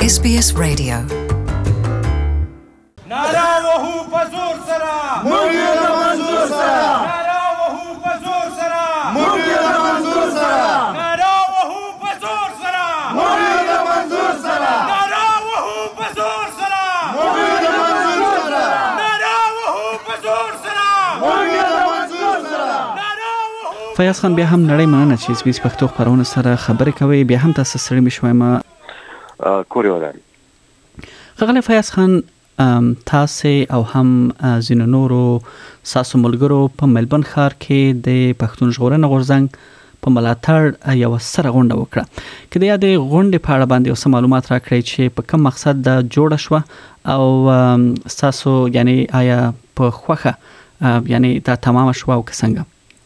SBS Radio. نارا وهو پزور سرا موږ منظور سرا نارا وهو پزور سرا موږ منظور سرا نارا وهو پزور سرا موږ منظور سرا نارا وهو پزور سرا موږ منظور سرا نارا وهو پزور سرا موږ منظور سرا. فیاض خان بیا هم نړۍ مننه چې اس بي اس پښتو خبرونه سره خبرې کوي. بیا هم تاسو سره مشوم کوري ودان خغله فیاض خان تاسو او هم زینو نورو ساسو ملګرو په ملبن ښار کې د پښتون ژغورنې غورځنګ په ملاتړ یو سره غونډه وکړه. کله یا د غونډې په اړه باندې اوس معلومات راکړئ چې په کوم مقصد دا جوړه شو او تاسو یعنی آیا په خوخه یعنی دا تمام شو او څنګه؟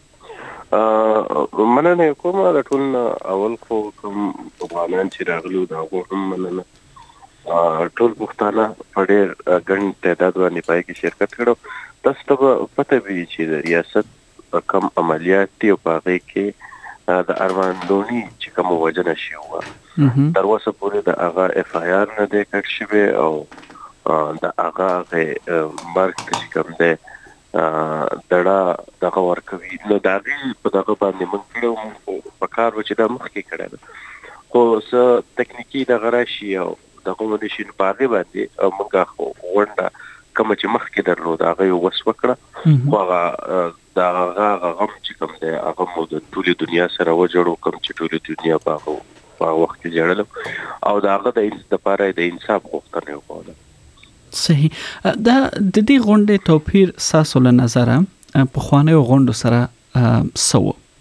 مننه کوم د ټول اول خو کوم افغانان چې راغلو دا هم مننه ټول پښتانه په ډېر ګڼ تعداد باندې پای کې شرکت کړو. تاسو ته پته وي چې د ریاست کم عملیات دی او په هغه کې د ارمان لونی چې کوم وجنه شي و تر اوسه پورې د هغه اف آی آر نه دی کټ شوی او د هغه مرګ چې کوم دی دړه دغه ورکوي نو دا غي په دغه باندې موږ کړو په کار و چې دا مخکې کړل خو څه تکنیکی د غراشي او دغه باندې شي په هغه باندې موږ ونده کوم چې مخکې درلود هغه وس وکړه خو هغه دا هغه چې کوم دی هغه مو د ټولې دنیا سره وجړو کوم چې ټولې دنیا په وخت کې جوړل او دا هغه د لپاره د انصاف غوښتنه وکړه. صحیح. دا د دې غونډې توپیر ساسو له نظره په خوانه غونډو سره سو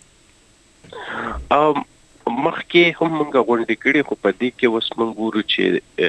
مخکې هم موږ غونډې کړې خو په دې کې اوس موږ ګورو چې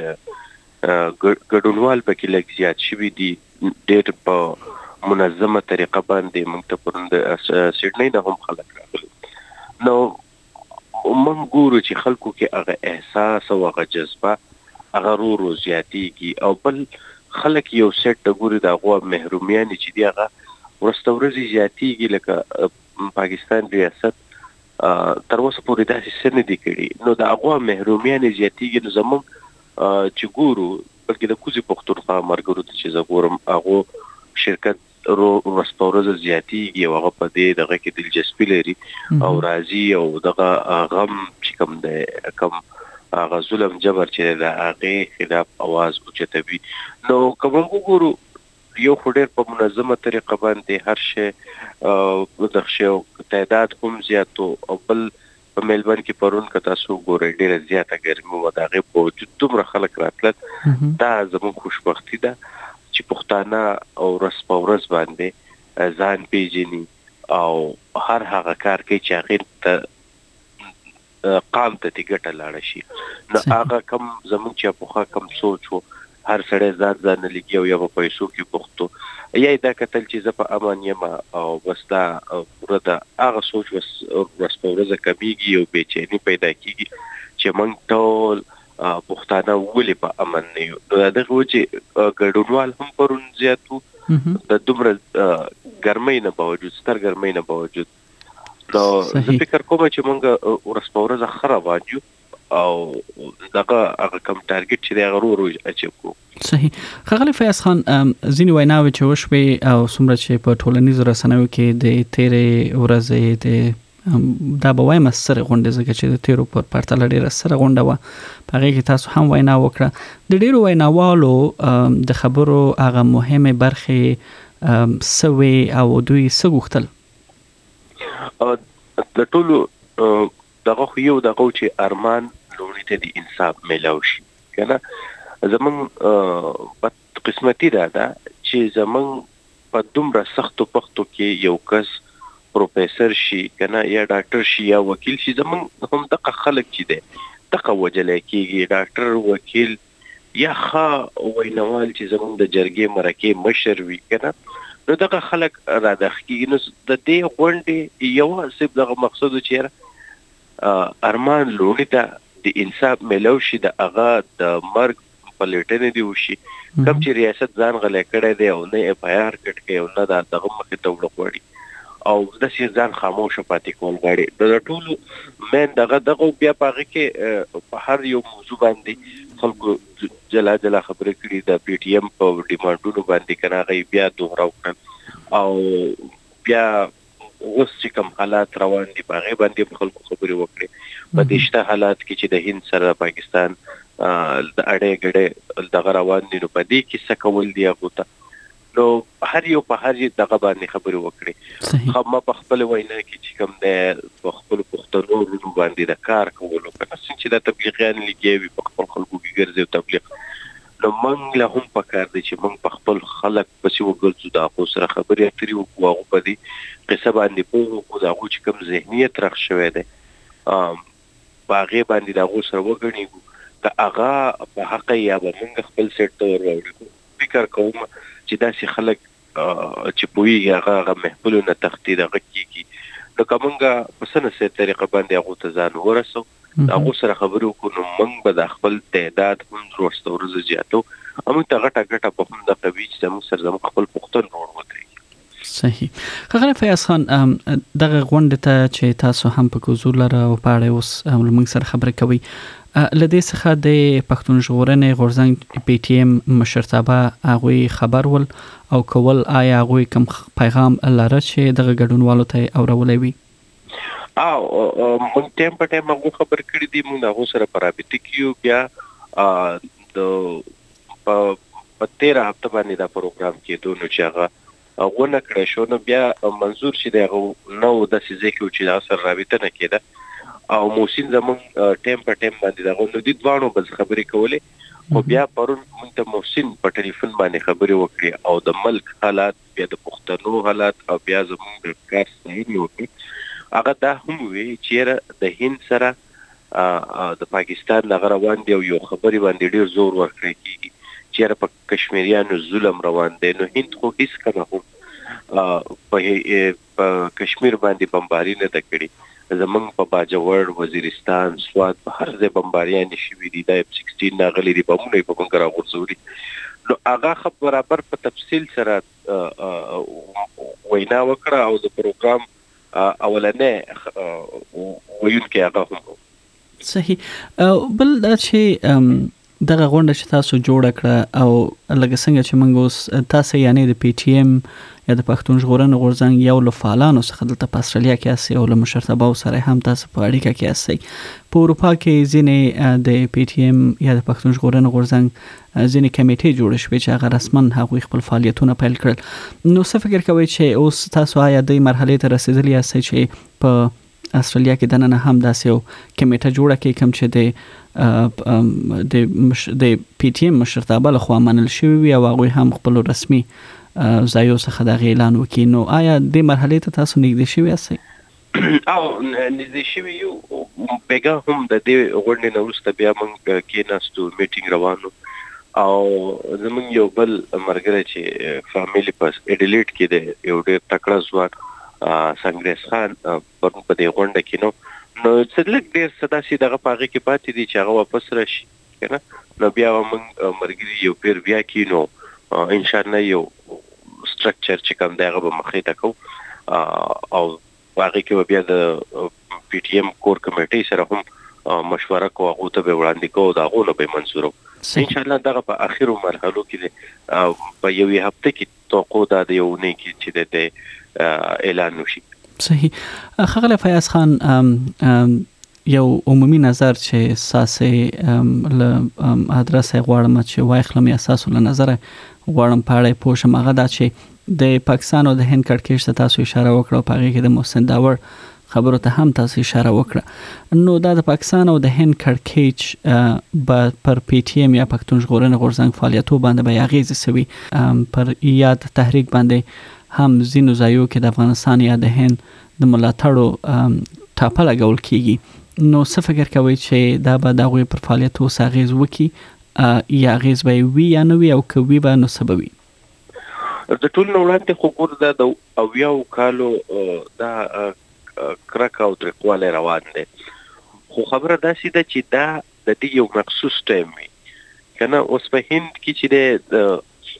ګډونوال پکې لږ زیات شوي دي ډېر په منظمه طریقه باندې موږ ته پرون د سیډنۍ نه هم خلک راغلي نو موږ ګورو چې خلکو کې هغه احساس او هغه جذبه هغه ورو زیاتېږي او بل خلک یو سیټ د ګوري د هغه محرومیان چې دی هغه ورستورزي زیاتېږي لکه پاکستان ریاست تر اوسه پورې داسې څه نه دي کړي نو د هغه محرومیان زیاتېږي نو زموږ چې ګورو بلکې د کوزي پښتونخوا مرګرو ته چې زه ګورم هغه شرکت ورستورزه زیاتېږي او هغه په دې دغه کې دلچسپي لري او راضي او دغه غم چې کوم دی کوم هغه ظلم جبر چې د هغه خلاف आवाज اوچتوي نو کوم وګورو یو خډیر په منظمه طریقه باندې هر شی د خشو تعداد هم زیاتو او بل په ملبن کې پرون کتا سو ګورې ډیره زیاته ګرمي و دغه په وجود دومره خلک راتل دا زموږ خوشبختی ده چې پښتانه او رس په ورځ باندې ځان پیژني او هر هغه کار کوي چې هغه قام ته ټیګټه لاړ شي نو هغه کم زمون چې په کم سوچو هر سړی ځان لګي او یو په پیسو کې پختو یا دا کتل چې ز په امان یم او وستا ورته هغه سوچ وس په ورځ کمیږي او بېچینی پیدا کیږي چې مونږ ټول پښتانه ولې په امن نه یو دا دغه چې ګډونوال هم پرون زیاتو د دومره ګرمۍ نه باوجود ستر ګرمۍ نه باوجود نو زه فکر کوم چې مونږ ورسپورزه خراب واجو او دغه هغه کم ټارګټ چې دا غرور اچو کو. صحیح. خغلی فیاض خان ځینې ویناوي چې وشوي او څومره چې په ټولنیزو رسنیو کې د تیرې ورځې د دا به وایم سره غونډه زګه چې د تیرو پر پرتل ډیره سره غونډه و په هغه کې تاسو هم وینا وکړه د ډیرو ویناوالو د خبرو هغه مهمه برخه سوي او دوی سغختل د ټولو دغه یو دغه چې ارمان لونی ته د انصاف ملاوي شي کنه زمون په قسمتي ده چې زمون په دومره سختو پختو کې یو کس پروفیسور شي کنه یا ډاکټر شي یا وکیل شي زمون هم دغه خلک چې ده دغه وجلې کېږي ډاکټر وکیل یا ښه وینوال چې زمون د جرګې مرکه مشر وي کنه نو دغه خلک را دخکېږي نو د دې غونډې یو سب دغه مقصد چې ارمان لونی ته د انصاف ملو شي د هغه د مرګ پلیټنه دی وشي کوم چې ریاست ځان غلې کړی دی او نه اف آی آر کټ کې او نه دغه مخې ته وړي او د سي ځان خاموش پاتې کول غواړي د ټولو من دغه بیا پاره کې په هر یو موضوع باندې خلکو جلا خبرې کړي د پی ټی ایم په ډیمانډونو باندې کنه غي بیا دوهراو کړ او بیا اوس چې کوم حالات روان دي باغې باندې خلکو خبرې وکړي په دې شته حالات کې چې د هند سره پاکستان د اړې ګډې د روان دي نو په دې کې څه کول دی هغه نو هر یو په هر دغه باندې خبرې وکړي خو ما په خپل وینا کې چې کوم د په خپل پښتنو ورونو باندې د کار کولو کنه چې د تبلیغیان لګي په خپل خلکو کې ګرځي او تبلیغ نو موږ له هم پکار دي چې موږ په خپل خلک پسې وګرځو دا خو سره خبرې اترې وکړو په دې قصه باندې په کو دا چې کوم ذهنیت راخ شوی دی باغې باندې دا غو سره وګڼي دا هغه په حق یا به موږ خپل سیټ ته وروړو فکر کوم چې داسې خلک چې پوي هغه محفل نه تختی دغه کیږي نو کومه په سنه سي طریقه باندې هغه ته ځان ورسو هغه سره خبرو کو نو موږ به د خپل تعداد هم وروسته ورځ زیاتو هم ته غټه په هم د قوی چې موږ سره زموږ خپل پښتون ورو وته صحیح خغله فیاض خان دغه غونډه ته چې تاسو هم په کوزول را او پاړې اوس موږ سره خبرې کوي لدې څخه د پښتون ژغورنې غورځنګ پی ټی ایم مشرتابه هغه خبر ول او کول آیا هغه کوم پیغام لاره چې دغه ګډونوالو ته اورولې وي او مونږ ټیم په ټیم هغه خبر کړی دی مونږ هغه سره پرابطه کیو بیا د په 13 هفته باندې دا پروګرام کېدو نو چې هغه ونه کړی شو نو بیا منظور شي دغه نو د سې کې چې دا سره رابطه نه کېده او موسین زمون ټیم په ټیم باندې دغه نو د دوانو بل خبرې کولې خو بیا پرون موږ ته موسین په ټلیفون باندې خبرې وکړې او د ملک حالات بیا د پښتنو حالات او بیا زمون د کار صحیح وکړي هغه دا هم وی چې د هند سره د پاکستان د روان دی یو خبرې باندې ډیر زور ورکړي کیږي چې په کشمیریانو ظلم روان دی نو هند خو هیڅ کنه په کشمیر باندې بمباری نه کړي زمنګ په باجوړ وزیرستان سواد په هر ځای بمباریان شي دي د 16 ناغلي دي په مونږ په منګرا ورزوري نو هغه خبر برابر په تفصیل سره وینا وکړه او د پروګرام اولنې ویون کې هغه هم صحیح بل دا چې دغه غونډه چې تاسو جوړ کړه او لکه څنګه چې موږ اوس تاسو یعنی د پی ټی ایم یا د پښتون ژغورنې غورځنګ یو له فعالانو څخه دلته په استرالیا کې اسي او له مشرتابه سره هم تاسو په اړیکه کې اسي په اروپا کې ځینې د پی ټی ایم یا د پښتون ژغورنې غورځنګ ځینې کمیټې جوړ شوې چې هغه رسمن هغوی خپل فعالیتونه پیل کړل نو څه فکر کوئ چې اوس تاسو آیا د مرحله ته رسیدلی یاست چې په استرالیا کې دننه هم داسې یو کمیټه جوړه کې کوم چې د پی ټی ایم مشرتابه له خوا منل شوی وي او هغوی هم خپل رسمي ځایو څخه د اعلان وکړي نو آیا د مرحله ته تاسو نږدې شوي یاست او نږدې شوي یو بیګا هم د دې غونډې نه وروسته بیا موږ کېناستو میټینګ روانو او زموږ یو بل مرګره چې فامیلی په اډلیټ کې دی یو ډېر تکړه ځوان سنگریز خان په دې غونډه کې نو څلګ ډېر صداسي دغه پاغه کې پاتې دي چې هغه واپس راشي کنه نو بیا موږ مرګري یو پیر بیا کینو ان شاء الله یو سټرکچر چې کوم دغه به مخې ته کو او هغه کې بیا د پی ټی ایم کور کمیټې سره هم مشوره کوو هغه ته به وړاندې کوو دا غوونه به منزورو ان شاء الله دغه په اخیرو مرحلو کې په یو هفته کې توقع دا د یو نه کې چې د اعلان وشي صحیح خغله فیاض خان یو عمومي نظر چې ساسه له ادرسه غواړم چې واخلم اساس له نظر غواړم پاړې پوښم هغه دا چې د پاکستان او د هند کډکېش ته تاسو اشاره وکړه په هغه کې د محسن داور خبرو ته هم تاسو اشاره وکړه نو دا د پاکستان او د هند کډکېچ پر پی ټی ایم یا پښتون ژغورنې غورځنګ فعالیتو باندې به اغیز سوي پر یاد تحریک باندې هم زینو ځایو کې د افغانستان یا د هند د ملاتړو ټاپه لګول کیږي نو څه فکر کوئ چې دا به د هغوی پر فعالیتو اغیز وکړي یا اغیز به وي یا نه وي او که وي به نو څه به وي د ټول وړاندې خو ګور دا د اویاو کالو دا کرک او ترقواله روان دي خو خبره داسې ده چې دا د دې یو مخصوص ټایم وي کنه اوس په هند کې چې د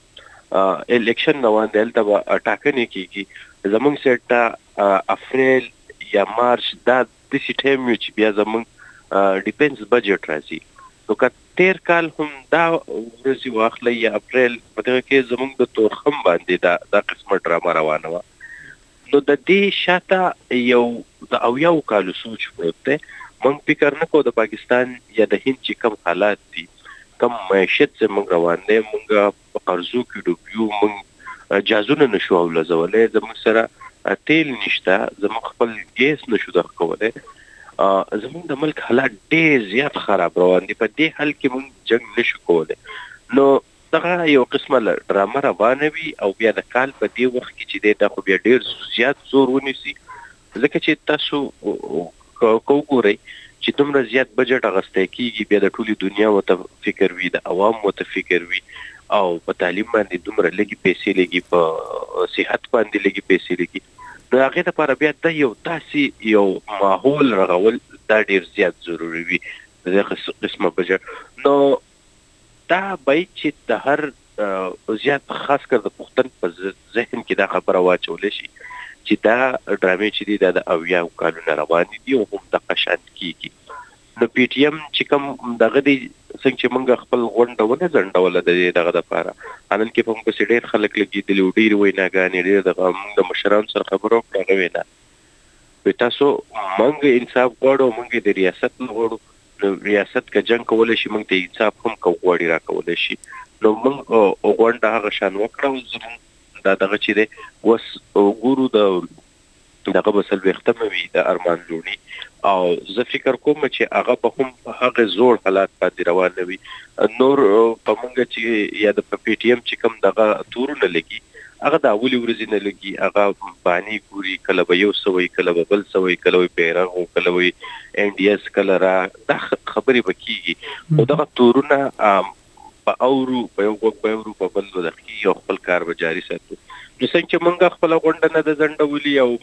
الیکشن روان دی دا ټاکنې کیږي زمونږ سره اپریل یا مارچ دا د سی ټایم چې بیا زمونږ ډیفنس بجټ راځي نو که تیر کال هم دا ورځې واخلئ یا اپریل په دغه کې زموږ د تورخم باندې دا قسمه ډرامه روانه وه. نو د دې شاته یو د 80 کالو سوچ پروت دی. موږ فکر نه کوو د پاکستان یا د هند چې کم حالات دي، کم معیشت زموږ روان دی، موږ په قرضو کې ډوب یو، موږ جازونه نشو اولزولی، زموږ سره تیل نشته، زموږ خپل ګیس نشو دغه کولی، زموږ د ملک حالات ډېر زیات خراب روان دي. په دې حال کې موږ جنګ نشو کولی. نو دغه یو قسمه ډرامه روانه وي او بیا د کال په دې وخت کې چې دی دا خو بیا ډېر زیات زور ونیسي، ځکه چې تاسو وګورئ چې دومره زیات بجټ اخیستی کېږي، بیا د ټولې دنیا ورته فکر وي، د عوام ورته فکر وي، او په تعلیم باندې دومره لږې پیسې لګي، په صحت باندې لږې پیسې لګي. نو هغې دپاره بیا دا یو داسې یو ماحول رغول دا ډېر زیات ضروري وي د دغه قسمه بجټ. نو دا باید چې د هر زیات خاص کر د پښتن په ذهن کې دا خبره واچولی شي چې دا ډرامې چې دي دا د 80 کالونه روانې دي او هم دغه شان کېږي. نو پی ټي ایم چې کوم دغه دی، څنګه چې موږ خپل غونډه ونه ځنډوله د دغه دپاره، نن کې په موږ پسې ډېر خلک لګېدلي وو، ډېرې ویناګانې، ډېر دغه موږ د مشرانو سره خبره وکړه، هغه وینا تاسو موږ انصاف غواړو، موږ د ریاست نه غواړو. نو ریاست که جنګ کولی شي موږ ته انصاف هم غواړي راکولی شي. نو موږ غونډه هغه شان وکړه او زموږ دا دغه چې دی اوس ګورو دغه به 40 وي د ارمان لوڼي، او زه فکر کوم چې هغه به هم په هغه زوړ حالات باندې روان نه وي. نور په موږ چې یا د پی ټي ایم چې کوم دغه تورونه لګي هغه د اولې ورځې نه لګي، هغه بانې ګوري، کله به یو څه وایي، کله به بل څه وایي، کله وایي بیرغ و، کله وایي NDS، کله را دا خبرې به کېږي. خو دغه تورونه په اورو، په یو غوږ به اورو، په بل به دغه کېږي او خپل کار به جاري ساتو. نو څنګه چې موږ خپله غونډه نه ده ځنډولي او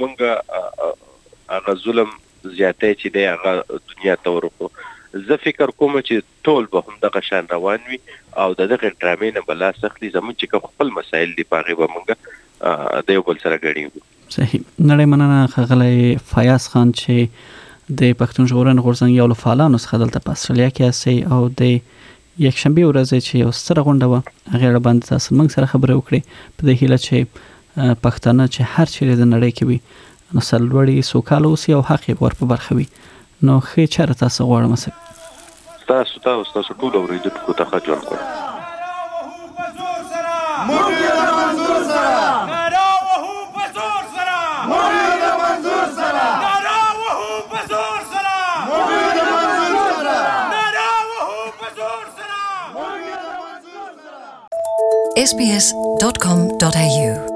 موږ هغه ظلم زیاتی چې دی هغه دنیا ته ورکړو، زه فکر کوم چې ټول به هم دغه شان روان وي او د دغه ډرامې نه به لاس اخلي. زموږ چې کوم خپل مسایل دي په هغې به موږ د یو بل سره ګډېږو. صحیح. نړۍ مننه ښاغلی فیاض خان چې د پښتون ژغورنې غورځنګ یو له فعالانو څخه دلته په استرالیا کې یاستئ او د یکشنبې ورځ چې یو ستره غونډه وه هغې اړه باندې تاسو موږ سره خبرې وکړې په دې هیله چې پښتانه چې هر چیرې د نړۍ کې وي نو سرلوړي سوکاله اوسي او حق یې ور په برخه وي. نو ښې چاره تاسو غواړم تاسو ټول اورېدونکو ته ښه ژوند غواړم. موږ یې د منظور سره، نارا وهو په زور سره، موږ یې د منظور سره، نارا وهو په زور سره، موږ یې د منظور سره، نارا وهو په زور سره، موږ یې د منظور سره. SBS.com.au